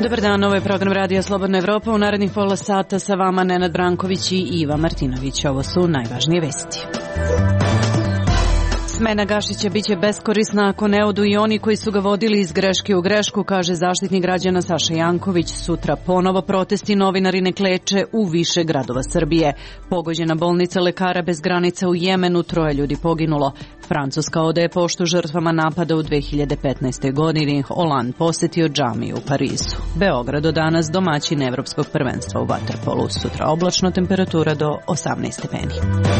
Dobar dan, ovo je program Radija Slobodna Evropa. U narednih pola sata sa vama Nenad Branković i Iva Martinović. Ovo su najvažnije vesti. Smena Gašića biće beskorisna ako ne odu i oni koji su ga vodili iz greške u grešku, kaže Zaštitnik građana Saša Janković. Sutra ponovo protesti, novinari ne kleče u više gradova Srbije. Pogođena bolnica Lekara bez granica u Jemenu, 3 ljudi poginulo. Francuska odaje poštu žrtvama napada u 2015. godini. Hollande posjetio džamiju u Parizu. Beograd od danas domaćin Evropskog prvenstva u vaterpolu. Sutra oblačno, temperatura do 18 stepeni.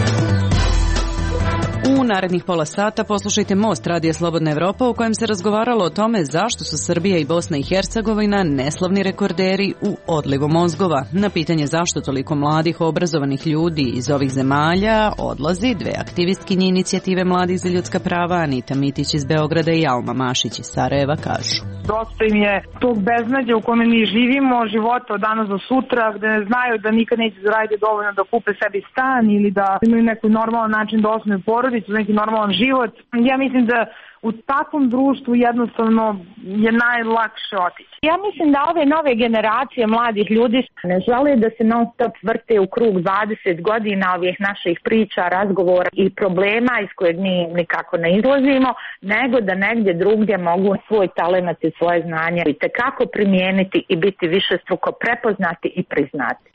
U narednih pola sata poslušajte Most Radija Slobodna Evropa u kojem se razgovaralo o tome zašto su Srbija i Bosna i Hercegovina neslavni rekorderi u odlivu mozgova. Na pitanje zašto toliko mladih obrazovanih ljudi iz ovih zemalja odlazi, 2 aktivistkinje inicijative Mladih za ljudska prava, Anita Mitić iz Beograda i Alma Mašić iz Sarajeva, kažu. Dosta im je tog beznađa u kome mi živimo, života od danas do sutra, gde ne znaju da nikad neće zaraditi dovoljno da kupe sebi stan ili da imaju neki normalan način da osnuju porodicu, neki normalan život. Ja mislim da u takvom društvu jednostavno je najlakše otići. Ja mislim da ove nove generacije mladih ljudi ne žele da se non stop vrte u krug 20 godina ovih naših priča, razgovora i problema iz kojeg mi nikako ne izlazimo, nego da negdje drugdje mogu svoj talenat i svoje znanje i tekako primijeniti i biti višestruko prepoznati i priznati.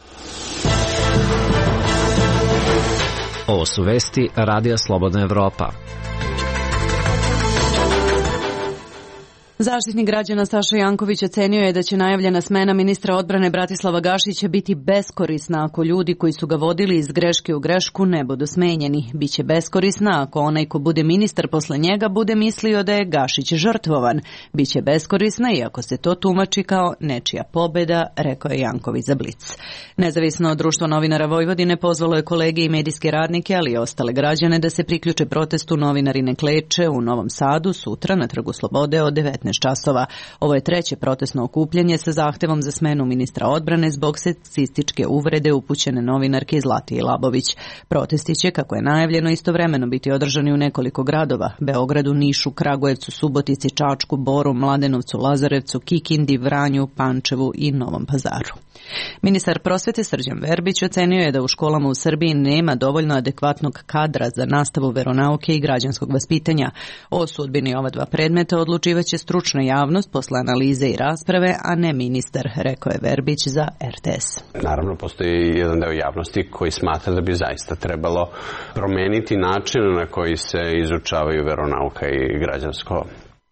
Ovo su vesti Radija Slobodna Evropa. Zaštitnik građana Saša Janković ocenio je da će najavljena smena ministra odbrane Bratislava Gašića biti beskorisna ako ljudi koji su ga vodili iz greške u grešku ne budu smenjeni. Biće beskorisna ako onaj ko bude ministar posle njega bude mislio da je Gašić žrtvovan. Biće beskorisna i ako se to tumači kao nečija pobeda, rekao je Janković za Blic. Nezavisno društvo novinara Vojvodine pozvalo je kolege i medijske radnike, ali i ostale građane da se priključe protestu Novinari ne kleče u Novom Sadu sutra na Trgu Slobode od 19 časova. Ovo je 3. protestno okupljanje sa zahtevom za smenu ministra odbrane zbog seksističke uvrede upućene novinarke Zlatije Labović. Protesti će, kako je najavljeno, istovremeno biti održani u nekoliko gradova: Beogradu, Nišu, Kragujevcu, Subotici, Čačku, Boru, Mladenovcu, Lazarevcu, Kikindi, Vranju, Pančevu i Novom Pazaru. Ministar prosvete Srđan Verbić ocenio je da u školama u Srbiji nema dovoljno adekvatnog kadra za nastavu veronauke i građanskog vaspitanja. O sudbini ova 2 predmeta odlučivaće stručna javnost posle analize i rasprave, a ne ministar, rekao je Verbić za RTS. Naravno, postoji jedan deo javnosti koji smatra da bi zaista trebalo promeniti način na koji se izučavaju veronauka i građansko.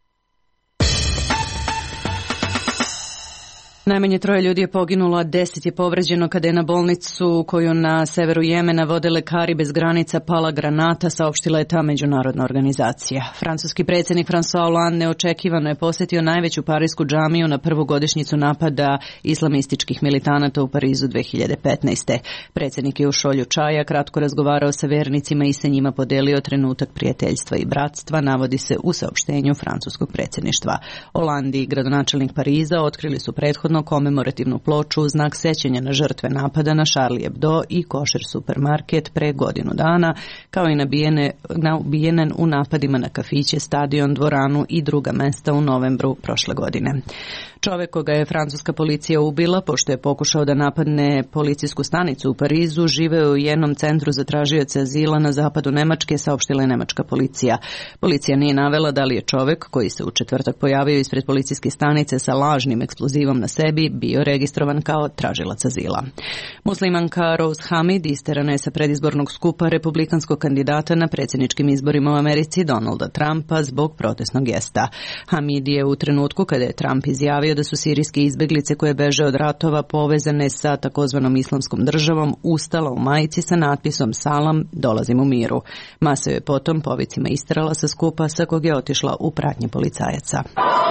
Najmanje 3 ljudi je poginulo, a 10 je povređeno kada je na bolnicu koju na severu Jemena vode Lekari bez granica pala granata, saopštila je ta međunarodna organizacija. Francuski predsjednik François Hollande neočekivano je posjetio najveću parijsku džamiju na prvu godišnjicu napada islamističkih militanata u Parizu 2015. Predsjednik je u šolju čaja kratko razgovarao sa vernicima i sa njima podelio trenutak prijateljstva i bratstva, navodi se u saopštenju francuskog predsjedništva. Hollande i gradonačelnik Pariza otkrili su prethodno komemorativnu ploču u znak sećanja na žrtve napada na Charlie Hebdo i košer supermarket pre godinu dana, kao i na ubijenen u napadima na kafiće, stadion, dvoranu i druga mesta u novembru prošle godine. Čovek koga je francuska policija ubila pošto je pokušao da napadne policijsku stanicu u Parizu živeo u jednom centru za tražioce azila na zapadu Nemačke, saopštila je nemačka policija. Policija nije navela da li je čovek koji se u četvrtak pojavio ispred policijske stanice sa lažnim eksplozivom na sebi bio registrovan kao tražilac azila. Muslimanka Rose Hamid isterana je sa predizbornog skupa republikanskog kandidata na predsjedničkim izborima u Americi Donalda Trumpa zbog protestnog gesta. Hamid je u trenutku kada je Trump izjavio da su sirijske izbeglice koje beže od ratova povezane sa takozvanom islamskom državom ustala u majici sa natpisom Salam, dolazim u miru. Masa je potom po vicima isterala sa skupa sa kog je otišla u pratnji policajaca.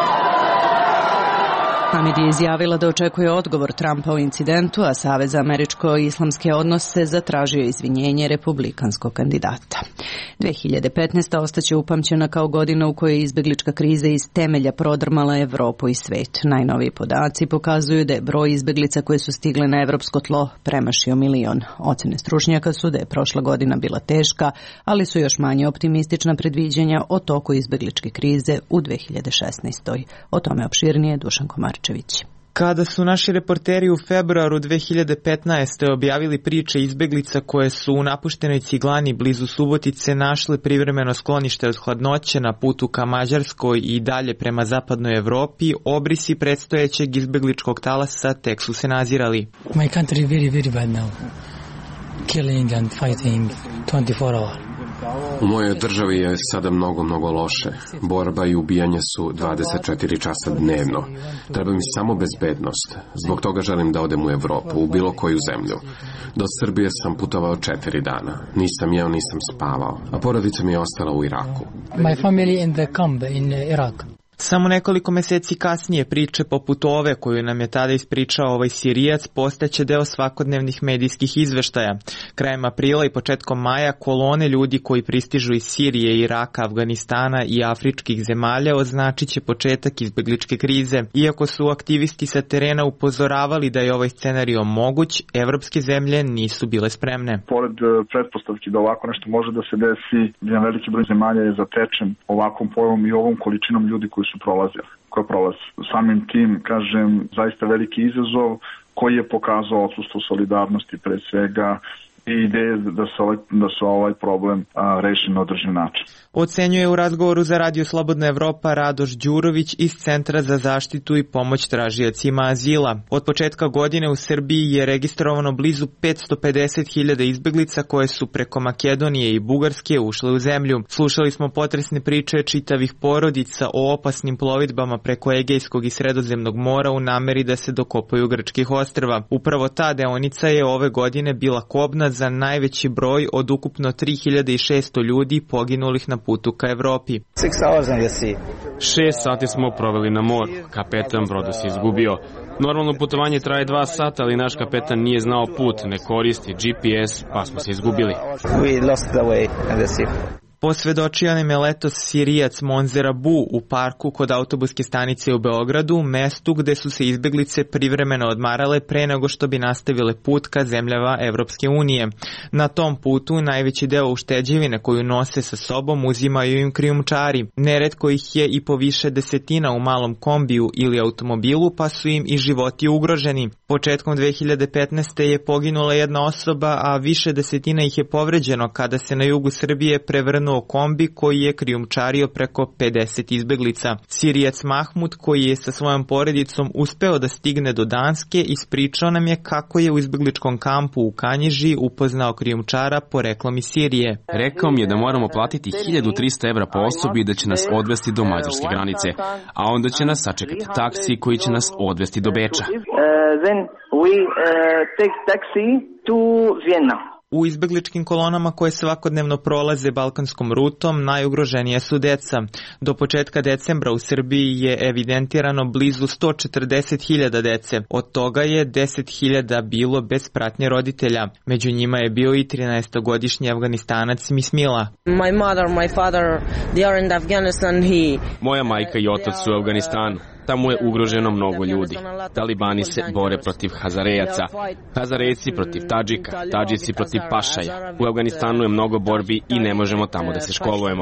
Hamid je izjavila da očekuje odgovor Trumpa o incidentu, a Savez za američko-islamske odnose zatražio izvinjenje republikanskog kandidata. 2015. ostaće upamćena kao godina u kojoj je izbeglička kriza iz temelja prodrmala Evropu i svet. Najnoviji podaci pokazuju da je broj izbeglica koje su stigle na evropsko tlo premašio 1 milion. Ocene stručnjaka su da je prošla godina bila teška, ali su još manje optimistična predviđanja o toku izbegličke krize u 2016. O tome opširnije Dušan Komarčević. Kada su naši reporteri u februaru 2015. objavili priče izbeglica koje su u napuštenoj Ciglani blizu Subotice našle privremeno sklonište od hladnoće na putu ka Mađarskoj i dalje prema zapadnoj Evropi, obrisi predstojećeg izbegličkog talasa tek su se nazirali. My country very, very bad now. Killing and fighting 24 hours. U mojoj državi je sada mnogo loše. Borba i ubijanje su 24 časa dnevno. Treba mi samo bezbednost. Zbog toga želim da odem u Evropu, u bilo koju zemlju. Do Srbije sam putovao 4 dana. Nisam jeo, nisam spavao. A porodica mi je ostala u Iraku. My family in the camp in Iraq. Samo nekoliko meseci kasnije priče poput ove koju nam je tada ispričao ovaj Sirijac postaće deo svakodnevnih medijskih izveštaja. Krajem aprila i početkom maja kolone ljudi koji pristižu iz Sirije, Iraka, Afganistana i afričkih zemalja označit će početak izbegličke krize. Iako su aktivisti sa terena upozoravali da je ovaj scenario moguć, evropske zemlje nisu bile spremne. Pored pretpostavki da ovako nešto može da se desi, jedan veliki broj zemalja je zatečen ovakvom pojavom i ovom količinom ljudi koji su prolaze. Samim tim, kažem, zaista veliki izazov koji je pokazao odsustvo solidarnosti pre svega i ideje da se ovaj problem reši na održiv način. Ocenjuje u razgovoru za Radio Slobodna Evropa Radoš Đurović iz Centra za zaštitu i pomoć tražiocima azila. Od početka godine u Srbiji je registrovano blizu 550.000 izbeglica koje su preko Makedonije i Bugarske ušle u zemlju. Slušali smo potresne priče čitavih porodica o opasnim plovidbama preko Egejskog i Sredozemnog mora u nameri da se dokopaju grčkih ostrva. Upravo ta deonica je ove godine bila kobna za najveći broj od ukupno 3600 ljudi poginulih na putu ka Evropi. 6 sati smo proveli na moru. Kapetan broda se izgubio. Normalno putovanje traje 2 sata, ali naš kapetan nije znao put, ne koristi GPS, pa smo se izgubili. Posvedočio nam je letos Sirijac Monzer Abu u parku kod autobuske stanice u Beogradu, mestu gde su se izbeglice privremeno odmarale pre nego što bi nastavile put ka zemljama Evropske unije. Na tom putu najveći deo ušteđevine koju nose sa sobom uzimaju im krijumčari. Neretko ih je i po više desetina u malom kombiju ili automobilu, pa su im i životi ugroženi. Početkom 2015. je poginula jedna osoba, a više desetina ih je povređeno kada se na jugu Srbije prevrnuo kombi koji je krijumčario preko 50 izbeglica. Sirijac Mahmud, koji je sa svojom porodicom uspeo da stigne do Danske, ispričao nam je kako je u izbegličkom kampu u Kanjiži upoznao krijumčara poreklom iz Sirije. Rekao mi je da moramo platiti 1300 evra po osobi i da će nas odvesti do mađarske granice, a onda će nas sačekati taksi koji će nas odvesti do Beča. U izbegličkim kolonama koje svakodnevno prolaze balkanskom rutom najugroženije su deca. Do početka decembra u Srbiji je evidentirano blizu 140.000 dece. Od toga je 10.000 bilo bez pratnje roditelja. Među njima je bio i 13-godišnji Afganistanac Mismila. Moja majka i otac su u Afganistanu. Tamo je ugroženo mnogo ljudi. Talibani se bore protiv Hazarejaca, Hazarejci protiv Tadžika, Tadžici protiv Pašaja. U Afganistanu je mnogo borbi i ne možemo tamo da se školujemo.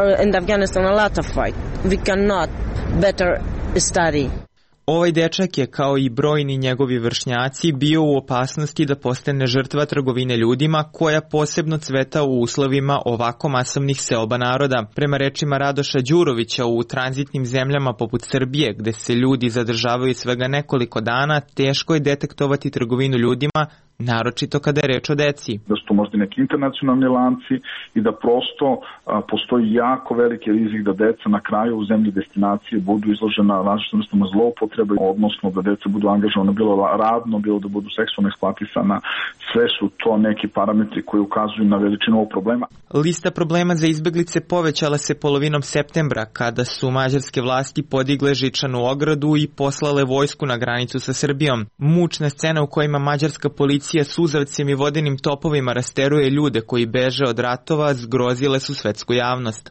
Ovaj dečak je, kao i brojni njegovi vršnjaci, bio u opasnosti da postane žrtva trgovine ljudima koja posebno cveta u uslovima ovako masovnih seoba naroda. Prema rečima Radoša Đurovića, u tranzitnim zemljama poput Srbije, gde se ljudi zadržavaju svega nekoliko dana, teško je detektovati trgovinu ljudima, naročito kada je reč o deci. Da su to možda neki internacionalni lanci i da prosto postoji jako veliki rizik da deca na kraju u zemlji destinacije budu izložena različitim vrstama zloupotrebe, odnosno da deca budu angažovana bilo radno, bilo da budu seksualno eksploatisana. Sve su to neki parametri koji ukazuju na veličinu ovog problema. Lista problema za izbeglice povećala se polovinom septembra, kada su mađarske vlasti podigle žičanu ogradu i poslale vojsku na granicu sa Srbijom. Mučna scena u kojima mađarska policija suzavcem i vodenim topovima rasteruje ljude koji beže od ratova zgrozile su svetsku javnost.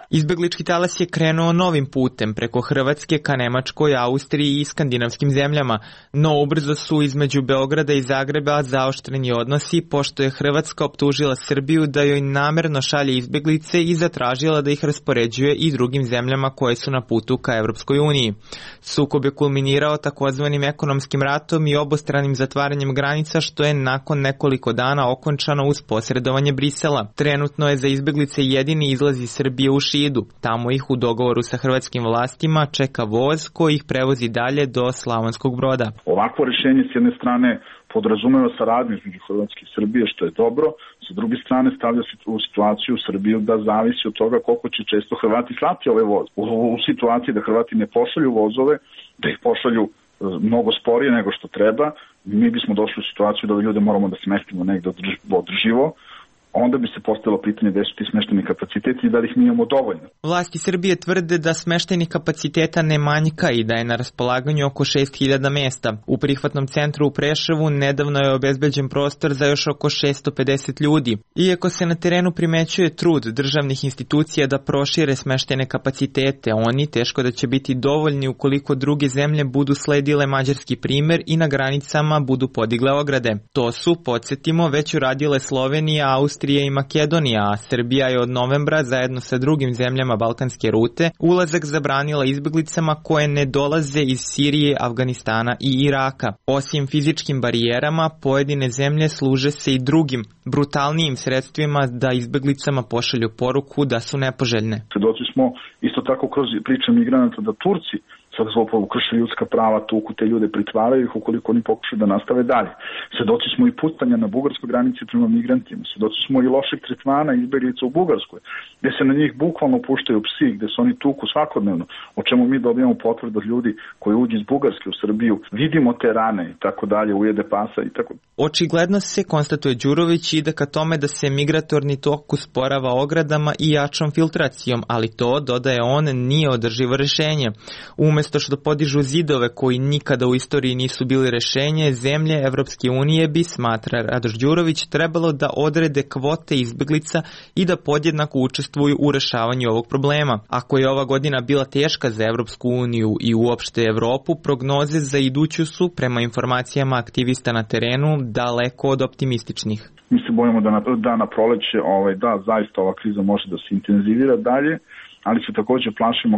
Izbeglički talas je krenuo novim putem preko Hrvatske ka Nemačkoj, Austriji i skandinavskim zemljama, no ubrzo su između Beograda i Zagreba zaoštreni odnosi, pošto je Hrvatska optužila Srbiju da joj namerno šalje izbeglice i zatražila da ih raspoređuje i drugim zemljama koje su na putu ka Evropskoj uniji. Sukob je kulminirao takozvanim ekonomskim ratom i obostranim zatvaranjem granica, što je nakon nekoliko dana okončano uz posredovanje Brisela. Trenutno je za izbeglice jedini izlaz iz Srbije u Šidu. Tamo ih u dogovoru sa hrvatskim vlastima čeka voz koji ih prevozi dalje do Slavonskog Broda. Ovakvo rješenje s jedne strane podrazumeva saradnju između Hrvatske i Srbije, što je dobro. Sa druge strane stavlja se u situaciju Srbiju da zavisi od toga koliko će često Hrvati slati ove voz. U situaciji da Hrvati ne pošalju vozove, da ih pošalju mnogo sporije nego što treba, mi bismo došli u situaciju da ljude moramo da smestimo negde održivo, onda bi se postavilo pitanje gde su ti smešteni kapaciteti i da li ih mi imamo dovoljno. Vlasti Srbije tvrde da smeštajnih kapaciteta ne manjka i da je na raspolaganju oko 6.000 mesta. U prihvatnom centru u Preševu nedavno je obezbeđen prostor za još oko 650 ljudi. Iako se na terenu primećuje trud državnih institucija da prošire smeštajne kapacitete, oni teško da će biti dovoljni ukoliko druge zemlje budu sledile mađarski primer i na granicama budu podigle ograde. To su, podsjetimo, već uradile Slovenija, Austrija i Makedonija, a Srbija je od novembra zajedno sa drugim zemljama balkanske rute ulazak zabranila izbeglicama koje ne dolaze iz Sirije, Afganistana i Iraka. Osim fizičkim barijerama, pojedine zemlje služe se i drugim, brutalnijim sredstvima da izbeglicama pošalju poruku da su nepoželjne. Svedoci smo isto tako kroz priče migranata da Turci sad zloporabu krše ljudska prava, tuku te ljude, pritvaraju ih ukoliko oni pokušaju da nastave dalje. Svedoci smo i putanja na bugarskoj granici prema migrantima, svedoci smo i lošeg tretmana izbeglica u Bugarskoj, gde se na njih bukvalno puštaju psi, gde se oni tuku svakodnevno, o čemu mi dobijamo potvrdu od ljudi koji uđu iz Bugarske u Srbiju, vidimo te rane i tako dalje, ujede pasa i tako. Očigledno se, konstatuje Đurović, ide ka tome da se migratorni tok usporava ogradama i jačom filtracijom, ali to, dodaje on, nije održivo rešenje. Umesto što podižu zidove koji nikada u istoriji nisu bili rešenje, zemlje Evropske unije bi, smatra Radoš Đurović, trebalo da odrede kvote izbeglica i da podjednako učestvuju u rešavanju ovog problema. Ako je ova godina bila teška za Evropsku uniju i uopšte Evropu, prognoze za iduću su, prema informacijama aktivista na terenu, daleko od optimističnih. Mi se bojimo da na proleće, da, zaista ova kriza može da se intenzivira dalje, ali se također plašimo,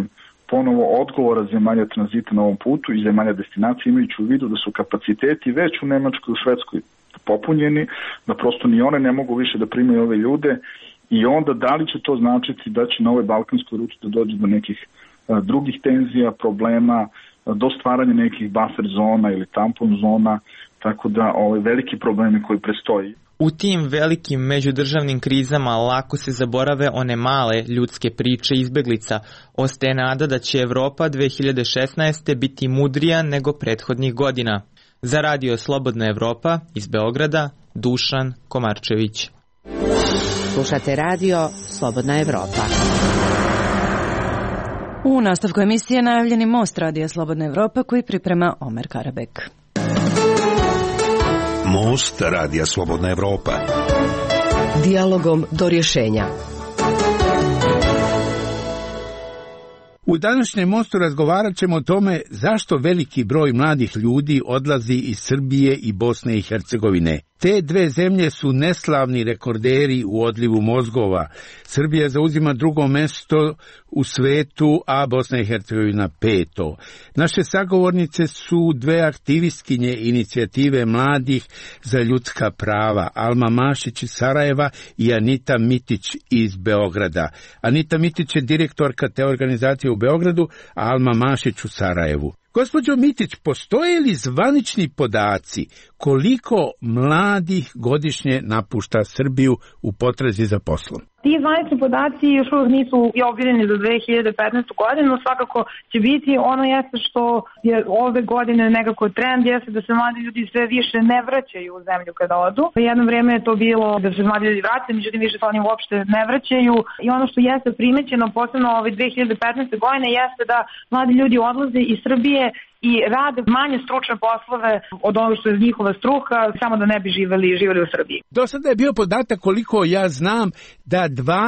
ponovo odgovora zemalja tranzita na ovom putu i zemalja destinacije, imajući u vidu da su kapaciteti već u Nemačkoj i u Švedskoj popunjeni, da prosto ni one ne mogu više da primaju ove ljude i onda da li će to značiti da će na ovoj balkanskoj ruti da dođe do nekih drugih tenzija, problema, do stvaranja nekih buffer zona ili tampon zona, tako da veliki problemi koji prestoji. U tim velikim međudržavnim krizama lako se zaborave one male ljudske priče izbeglica. Ostaje nada da će Evropa 2016. biti mudrija nego prethodnih godina. Za radio Slobodna Evropa iz Beograda, Dušan Komarčević. Slušate radio Slobodna Evropa. U nastavku emisije najavljeni most radija Slobodna Evropa koji priprema Omer Karabek. Most radija Slobodna Evropa. Dijalogom do rješenja. U današnjem mostu razgovarat ćemo o tome zašto veliki broj mladih ljudi odlazi iz Srbije i Bosne i Hercegovine. Te dve zemlje su neslavni rekorderi u odlivu mozgova. Srbija zauzima drugo mesto u svetu, a Bosna i Hercegovina 5. Naše sagovornice su dve aktivistkinje inicijative mladih za ljudska prava, Alma Mašić iz Sarajeva i Anita Mitić iz Beograda. Anita Mitić je direktorka te organizacije u Beogradu, a Alma Mašić u Sarajevu. Gospođo Mitić, postoje li zvanični podaci koliko mladih godišnje napušta Srbiju u potrazi za poslom? Ti zvanični podaci još uvijek nisu objavljeni za 2015. godinu, svakako će biti. Ono jeste što je ove godine nekako trend, jeste da se mladi ljudi sve više ne vraćaju u zemlju kada odu. Jedno vrijeme je to bilo da se mladi ljudi vraćaju, međutim više se oni uopšte ne vraćaju. I ono što jeste primećeno posebno ove 2015. godine jeste da mladi ljudi odlaze iz Srbije i rade manje stručne poslove od onog što je njihova struka, samo da ne bi živjeli u Srbiji. Do sada je bio podatak, koliko ja znam, da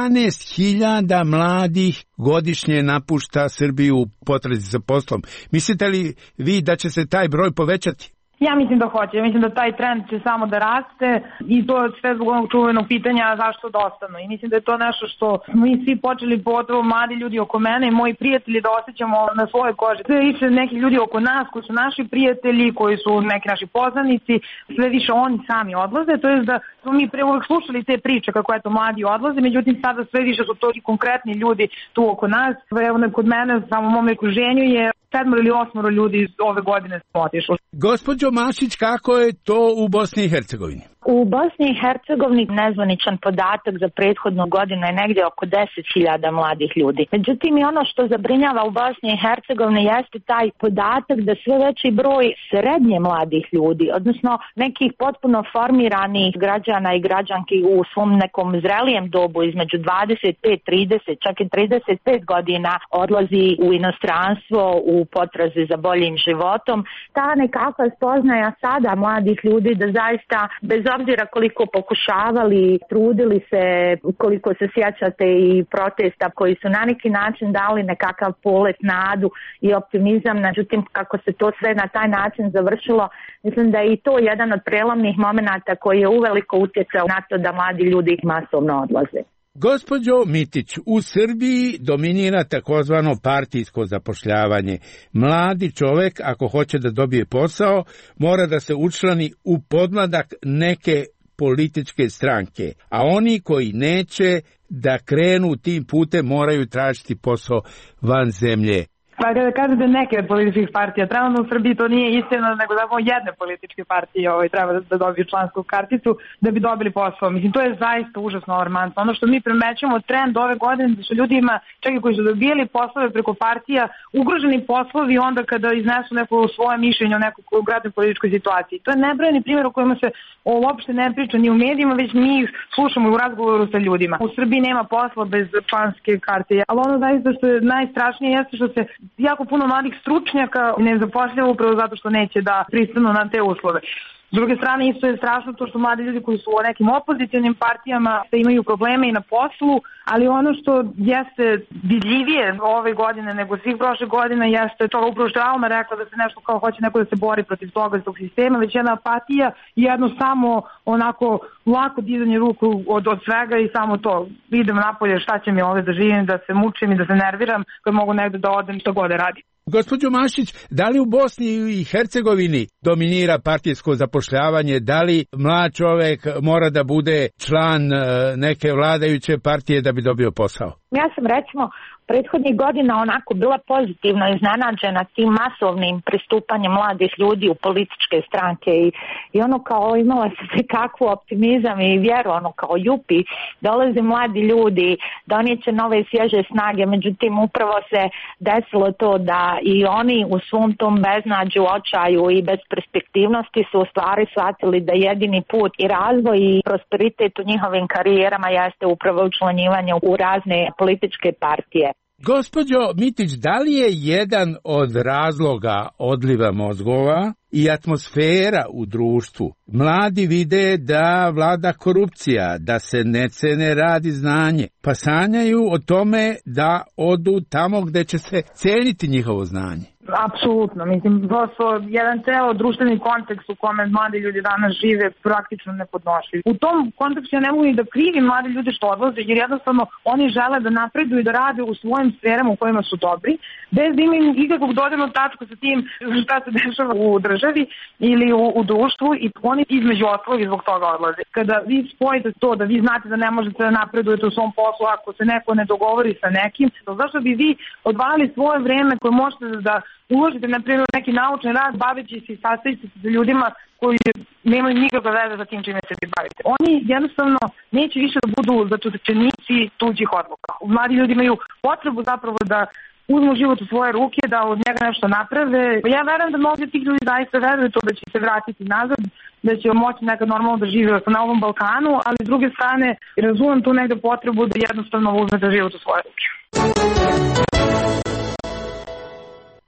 12.000 mladih godišnje napušta Srbiju u potrazi za poslom. Mislite li vi da će se taj broj povećati? Ja mislim da hoće. Ja mislim da taj trend će samo da raste i to sve zbog onog čuvenog pitanja zašto da ostanu. I mislim da je to nešto što mi svi počeli, pogotovo mladi ljudi oko mene i moji prijatelji, da osjećamo na svojoj koži. Sve više neki ljudi oko nas koji su naši prijatelji, koji su neki naši poznanici, sve više oni sami odlaze. To je da smo mi pre uvek slušali te priče kako eto mladi odlaze, međutim sada sve više su to i konkretni ljudi tu oko nas. Evo kod mene, samo u mom okruženju je 7 ili 8 ljudi ove godine otišlo. Gospođo Mašić, kako je to u Bosni i Hercegovini? U Bosni i Hercegovini nezvaničan podatak za prethodnu godinu je negdje oko 10.000 mladih ljudi. Međutim, i ono što zabrinjava u Bosni i Hercegovini jeste taj podatak da sve veći broj srednje mladih ljudi, odnosno nekih potpuno formiranih građana i građanki u svom nekom zrelijem dobu između 25, 30, čak i 35 godina odlazi u inostranstvo u potrazi za boljim životom. Ta nekakva spoznaja sada mladih ljudi da zaista bez obzira koliko pokušavali, trudili se, koliko se sjećate i protesta koji su na neki način dali nekakav polet, nadu i optimizam, međutim kako se to sve na taj način završilo, mislim da je i to jedan od prelomnih momenata koji je uveliko utjecao na to da mladi ljudi masovno odlaze. Gospođo Mitić, u Srbiji dominira takozvano partijsko zapošljavanje. Mladi čovek, ako hoće da dobije posao, mora da se učlani u podmladak neke političke stranke, a oni koji neće da krenu tim putem moraju tražiti posao van zemlje. Pa kada kažete neke od političkih partija, trenutno u Srbiji to nije istina, nego samo jedne političke partije treba da dobiju člansku karticu da bi dobili posao. Mislim, to je zaista užasno alarmantno. Ono što mi primećujemo trend ove godine da su ljudima, čak i koji su dobijali poslove preko partija, ugroženi poslovi onda kada iznesu neko svoje mišljenje o nekoj konkretnoj političkoj situaciji. To je nebrojeni primjer o kojima se uopšte ne priča ni u medijima, već mi ih slušamo u razgovoru sa ljudima. U Srbiji nema posla bez članske karte, ali ono zaista što je najstrašnije jeste što se jako puno mladih stručnjaka ne zapošljava upravo zato što neće da pristanu na te uslove. S druge strane, isto je strašno to što mladi ljudi koji su u nekim opozicionim partijama imaju probleme i na poslu, ali ono što jeste vidljivije ove godine nego svih prošle godine jeste to upravo što je Alma rekla da se nešto kao hoće neko da se bori protiv toga iz tog sistema, već jedna apatija i jedno samo onako lako dizanje ruku od svega i samo to. Idem napolje, šta će mi ovdje da živim, da se mučim i da se nerviram kad mogu negde da odem što god da radim. Gospođo Mašić, da li u Bosni i Hercegovini dominira partijsko zapošljavanje? Da li mlad čovek mora da bude član neke vladajuće partije da bi dobio posao? Ja sam recimo prethodnih godina onako bila pozitivno iznenađena tim masovnim pristupanjem mladih ljudi u političke stranke i ono kao imala se kakvu optimizam i vjeru, ono kao jupi, dolaze mladi ljudi, donijet će nove svježe snage, međutim upravo se desilo to da i oni u svom tom beznađu, očaju i besperspektivnosti su u stvari shvatili da jedini put i razvoj i prosperitet u njihovim karijerama jeste upravo učlanjivanje u razne političke partije. Gospođo Mitić, da li je jedan od razloga odliva mozgova i atmosfera u društvu? Mladi vide da vlada korupcija, da se ne cene rad i znanje, pa sanjaju o tome da odu tamo gde će se ceniti njihovo znanje. Apsolutno, mislim, prosto jedan ceo društveni kontekst u kome mladi ljudi danas žive praktično nepodnošljiv. U tom kontekstu ja ne mogu ni da krivim mladi ljudi što odlaze, jer jednostavno oni žele da napreduju i da rade u svojim sferama u kojima su dobri, bez da imaju nikakvog dodirnog tačka sa tim šta se dešava u državi ili u društvu i oni između ostalog i zbog toga odlaze. Kada vi spojite to da vi znate da ne možete da napredujete u svom poslu ako se neko ne dogovori sa nekim, zašto bi vi odvajali svoje vreme koje možete da uložite, na primjer, neki naučni rad baveći se i sastajući se sa ljudima koji nemaju nikakve veze za tim čime se vi bavite. Oni jednostavno neće više da budu zatočenici tuđih odluka. Mladi ljudi imaju potrebu zapravo da uzmu život u svoje ruke, da od njega nešto naprave. Ja verujem da mnogi tih ljudi zaista veruju to da će se vratiti nazad, da će moći nekad normalno da žive na ovom Balkanu, ali s druge strane razumem tu negde potrebu da jednostavno uzme da život u svoje ruke.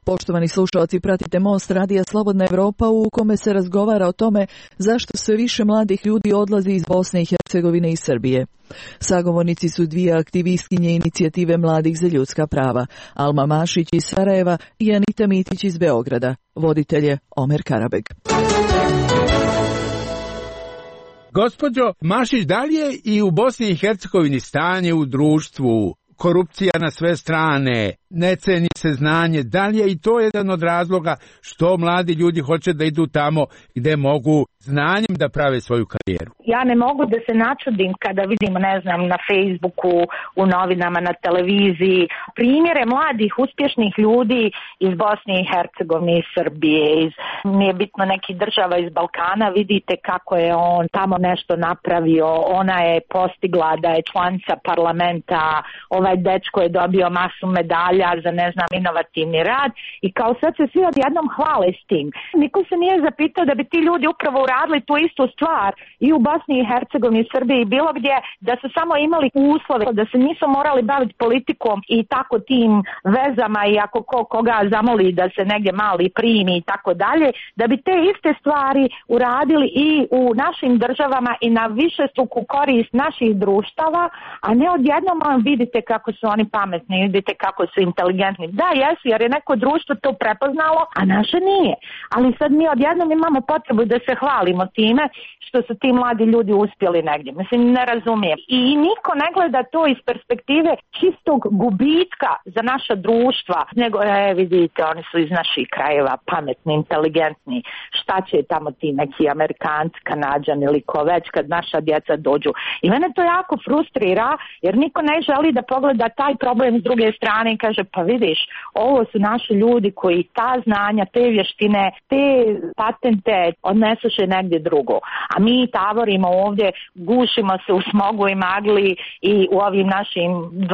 Poštovani slušalci, pratite Most radija Slobodna Evropa u kome se razgovara o tome zašto sve više mladih ljudi odlazi iz Bosne i Hercegovine i Srbije. Sagovornici su dvije aktivistkinje inicijative Mladih za ljudska prava, Alma Mašić iz Sarajeva i Anita Mitić iz Beograda. Voditelj je Omer Karabeg. Gospođo Mašić, da li je i u Bosni i Hercegovini stanje u društvu, korupcija na sve strane, ne ceni se znanje, da li je i to jedan od razloga što mladi ljudi hoće da idu tamo gde mogu znanjem da prave svoju karijeru? Ja ne mogu da se načudim kada vidim, ne znam, na Facebooku, u novinama, na televiziji, primjere mladih, uspješnih ljudi iz Bosne i Hercegovine, iz Srbije, nije bitno nekih država iz Balkana, vidite kako je on tamo nešto napravio, ona je postigla da je članica parlamenta, ovaj dečko je dobio masu medalja za, ne znam, inovativni rad i kao sad se svi odjednom hvale s tim. Niko se nije zapitao da bi ti ljudi upravo uradili tu istu stvar i u Bosni i Hercegovini, Srbiji i bilo gdje, da su samo imali uslove, da se nisu morali baviti politikom i tako tim vezama i ako koga zamoli da se negdje mali primi i tako dalje, da bi te iste stvari uradili i u našim državama i na višestruku korist naših društava, a ne odjednom vidite kako su oni pametni, vidite kako su inteligentni. Da, jesu, jer je neko društvo to prepoznalo, a naše nije. Ali sad mi odjednom imamo potrebu da se hvalimo time što su ti mladi ljudi uspjeli negdje. Mislim, ne razumijem. I niko ne gleda to iz perspektive čistog gubitka za naša društva, nego, vidite, oni su iz naših krajeva pametni, inteligentni. Šta će tamo ti neki Amerikanci, Kanađani ili ko već kad naša djeca dođu. I mene to jako frustrira, jer niko ne želi da pogleda taj problem s druge strane i kaže, pa vidiš, ovo su naši ljudi koji ta znanja, te vještine, te patente odnesuše negdje drugo. A mi tavorimo ovdje, gušimo se u smogu i magli i u ovim našim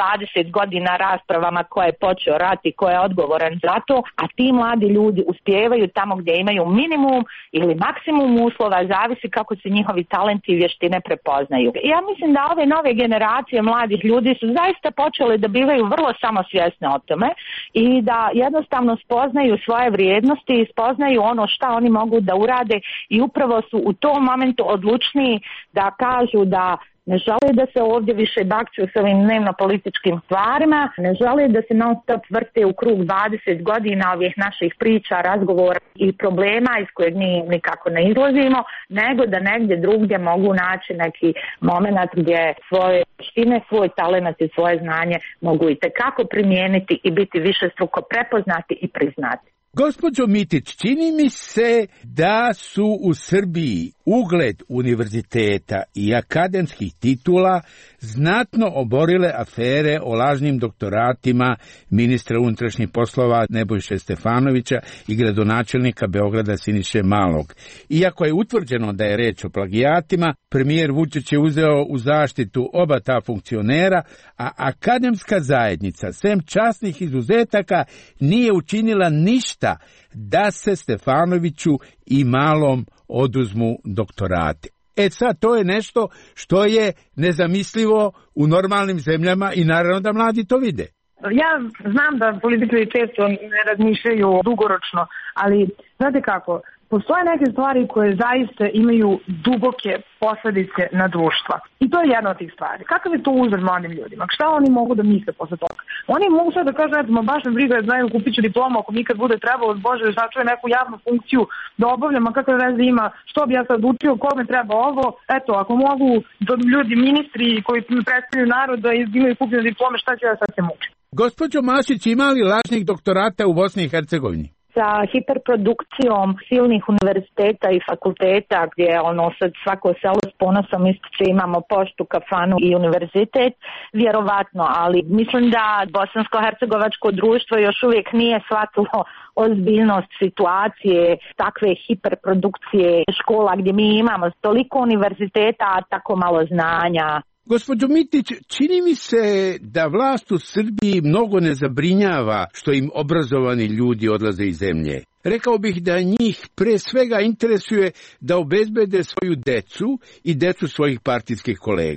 20 godina raspravama ko je počeo rat i ko je odgovoran za to, a ti mladi ljudi uspijevaju tamo gdje imaju minimum ili maksimum uslova, zavisi kako se njihovi talenti i vještine prepoznaju. Ja mislim da ove nove generacije mladih ljudi su zaista počele da bivaju vrlo samosvjesne o tome i da jednostavno spoznaju svoje vrijednosti i spoznaju ono šta oni mogu da urade i upravo su u tom momentu odlučniji da kažu da ne žele da se ovdje više bakću s ovim dnevno-političkim stvarima, ne žele da se non stop vrte u krug 20 godina ovih naših priča, razgovora i problema iz kojeg mi nikako ne izlazimo, nego da negdje drugdje mogu naći neki moment gdje svoje vještine, svoj talent i svoje znanje mogu i tekako primijeniti i biti višestruko prepoznati i priznati. Gospođo Mitić, čini mi se da su u Srbiji ugled univerziteta i akademskih titula znatno oborile afere o lažnim doktoratima ministra unutrašnjih poslova Nebojše Stefanovića i gradonačelnika Beograda Siniše Malog. Iako je utvrđeno da je reč o plagijatima, premijer Vučić je uzeo u zaštitu oba ta funkcionera, a akademska zajednica, sem časnih izuzetaka, nije učinila ništa da se Stefanoviću i Malom oduzmu doktorate. Sad to je nešto što je nezamislivo u normalnim zemljama i naravno da mladi to vide. Ja znam da političari često ne razmišljaju dugoročno, ali znate kako, postoje neke stvari koje zaista imaju duboke posljedice na društva. I to je jedna od tih stvari. Kakav je to uzor mladim ljudima? Šta oni mogu da misle posle toga? Oni mogu sad da kažu, eto, baš me briga, znaju, kupit ću diplomu ako mi kad bude trebalo, Bože, da sačuje neku javnu funkciju da obavljam, a kakve veze ima, što bi ja sad učio, kome treba ovo, eto, ako mogu ljudi, ministri koji predstavljaju narod da imaju kupljene diplome, šta ću ja sad se mučiti? Gospođo Mašić, ima li lažnih doktorata u Bosni i Hercegovini? Sa hiperprodukcijom silnih univerziteta i fakulteta gdje sad svako selo s ponosom ističe imamo poštu, kafanu i univerzitet, vjerovatno, ali mislim da bosansko-hercegovačko društvo još uvijek nije shvatilo ozbiljnost situacije takve hiperprodukcije škola gdje mi imamo toliko univerziteta, a tako malo znanja. Gospođo Mitić, čini mi se da vlast u Srbiji mnogo ne zabrinjava što im obrazovani ljudi odlaze iz zemlje. Rekao bih da njih pre svega interesuje da obezbede svoju decu i decu svojih partijskih kolega.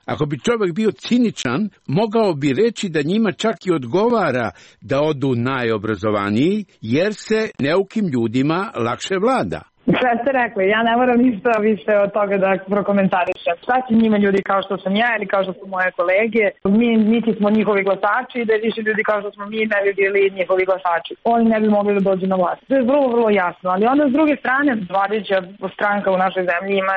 Ako bi čovjek bio ciničan, mogao bi reći da njima čak i odgovara da odu najobrazovaniji, jer se neukim ljudima lakše vlada. Sve ste rekli, ja ne moram ništa više od toga da prokomentarišem. Šta će njima ljudi kao što sam ja ili kao što su moje kolege? Mi niti smo njihovi glasači, da je više ljudi kao što smo mi ne bi bili njihovi glasači. Oni ne bi mogli da dođu na vlast. To je vrlo, vrlo jasno. Ali onda s druge strane, vladajuća stranka u našoj zemlji ima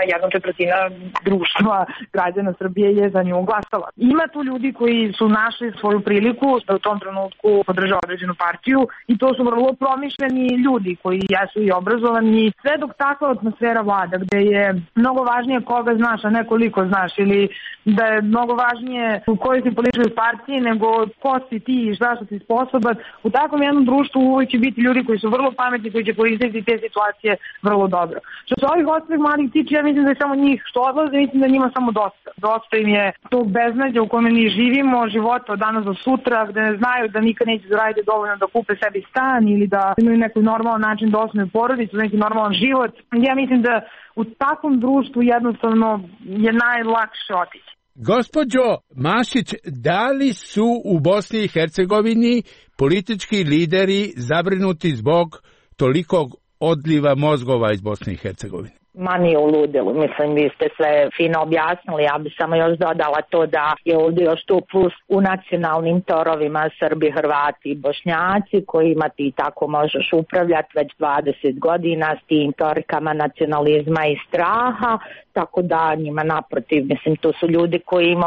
1/4 društva građana Srbije je za nju glasala. Ima tu ljudi koji su našli svoju priliku da u tom trenutku podrža određenu partiju i to su vrlo promišljeni ljudi koji jesu i obrazovani. Sve dok takva atmosfera vlada, gde je mnogo važnije koga znaš, a ne koliko znaš, ili da je mnogo važnije u kojoj si političkoj partiji nego ko si ti i šta si sposoban, u takvom jednom društvu uvijek će biti ljudi koji su vrlo pametni, koji će koristiti te situacije vrlo dobro. Što se ovih ostalih mladih tiče, ja mislim da je samo njih što odlaze, mislim da njima samo dosta. Dosta im je tog beznađa u kome mi živimo, života od danas do sutra, gde ne znaju da nikad neće zaraditi dovoljno da kupe sebi stan ili da imaju neki normalan način da osnuju porodicu, neki normalan život. Ja mislim da u takvom društvu jednostavno je najlakše otići. Gospođo Mašić, da li su u Bosni i Hercegovini politički lideri zabrinuti zbog tolikog odliva mozgova iz Bosne i Hercegovine? Ma nije u ludilu, mislim vi ste sve fino objasnili, ja bi samo još dodala to da je ovdje još tu plus u nacionalnim torovima Srbi, Hrvati i Bošnjaci kojima ti tako možeš upravljati već 20 godina s tim torikama nacionalizma i straha, tako da njima naprotiv, mislim to su ljudi koji im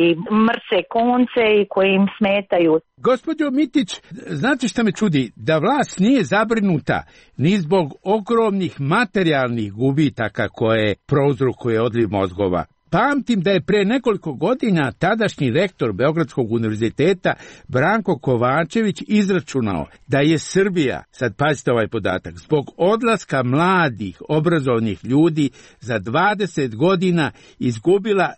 mrse konce i koji im smetaju. Gospođo Mitić, znate šta me čudi? Da vlast nije zabrinuta ni zbog ogromnih materijalnih gubitaka koje prouzrokuje odliv mozgova. Pamtim da je pre nekoliko godina tadašnji rektor Beogradskog univerziteta Branko Kovačević izračunao da je Srbija, sad pazite ovaj podatak, zbog odlaska mladih obrazovnih ljudi za 20 godina izgubila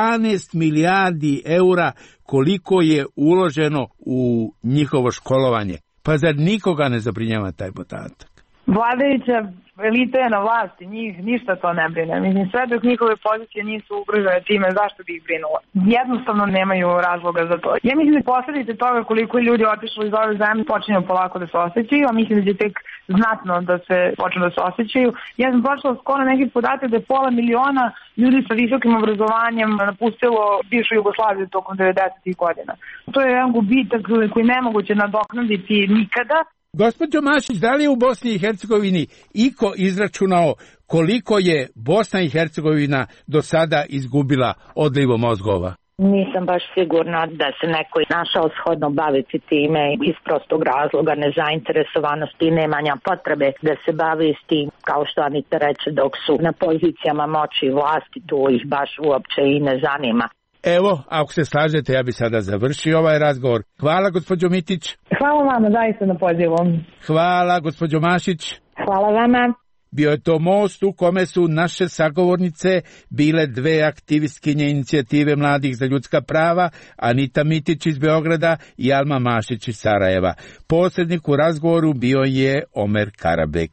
12 milijardi eura koliko je uloženo u njihovo školovanje. Pa zar nikoga ne zabrinjava taj podatak? Vladajuća elita je na vlasti, njih ništa to ne brine. Mislim, sve dok njihove pozicije nisu ugrožene time, zašto bi ih brinulo? Jednostavno nemaju razloga za to. Ja mislim da posljedice toga koliko je ljudi otišlo iz ove zemlje počinju polako da se osjećaju, a mislim da će tek znatno da se počnu da se osjećaju. Ja sam prošla skoro neki podatak da je 500.000 ljudi sa visokim obrazovanjem napustilo bivšu Jugoslaviju tokom 90. godina. To je jedan gubitak koji nemoguće nadoknaditi nikada. Gospođo Mašić, da li je u Bosni i Hercegovini iko izračunao koliko je Bosna i Hercegovina do sada izgubila odlivom mozgova? Nisam baš sigurna da se neko našao shodno baviti time iz prostog razloga nezainteresovanosti i nemanja potrebe da se bavi s tim, kao što Anita reče, dok su na pozicijama moći i vlasti, to ih baš uopće i ne zanima. Evo, ako se slažete, ja bi sada završio ovaj razgovor. Hvala, gospođo Mitić. Hvala vama, zaista na pozivu. Hvala, gospođo Mašić. Hvala vama. Bio je to most u kome su naše sagovornice bile dve aktivistkinje inicijative Mladih za ljudska prava, Anita Mitić iz Beograda i Alma Mašić iz Sarajeva. Posrednik u razgovoru bio je Omer Karabek.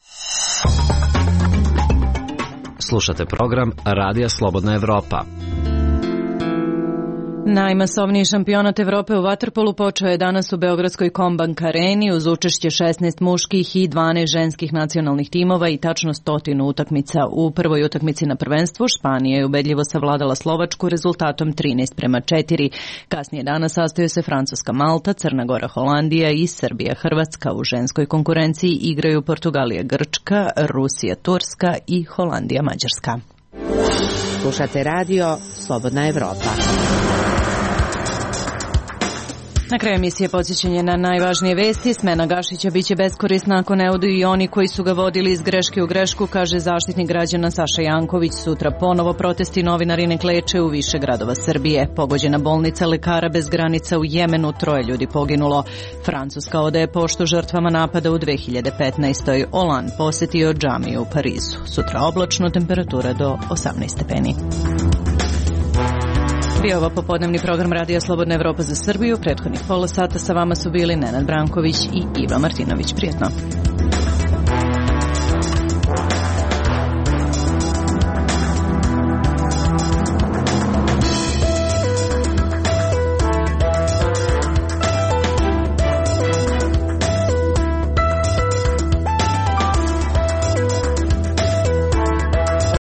Slušate program Radija Slobodna Evropa. Najmasovniji šampionat Evrope u vaterpolu počeo je danas u Beogradskoj Kombank areni uz učešće 16 muških i 12 ženskih nacionalnih timova i tačno 100 utakmica. U prvoj utakmici na prvenstvu Španija je ubedljivo savladala Slovačku rezultatom 13:4. Kasnije danas sastaju se Francuska Malta, Crna Gora Holandija i Srbija Hrvatska. U ženskoj konkurenciji igraju Portugalija Grčka, Rusija Turska i Holandija Mađarska. Slušate radio Slobodna Evropa. Na kraju emisije podsjećanje na najvažnije vesti. Smena Gašića biće beskorisna ako ne odu i oni koji su ga vodili iz greške u grešku, kaže zaštitnik građana Saša Janković. Sutra ponovo protesti, novinari ne kleče u više gradova Srbije. Pogođena bolnica Lekara bez granica u Jemenu, 3 ljudi poginulo. Francuska odaje poštu žrtvama napada u 2015. Hollande posetio džamiju u Parizu. Sutra oblačno, temperatura do 18 stepeni. Bio ovo popodnevni program Radija Slobodna Evropa za Srbiju. Prethodnih pola sata sa vama su bili Nenad Branković i Iva Martinović. Prijetno.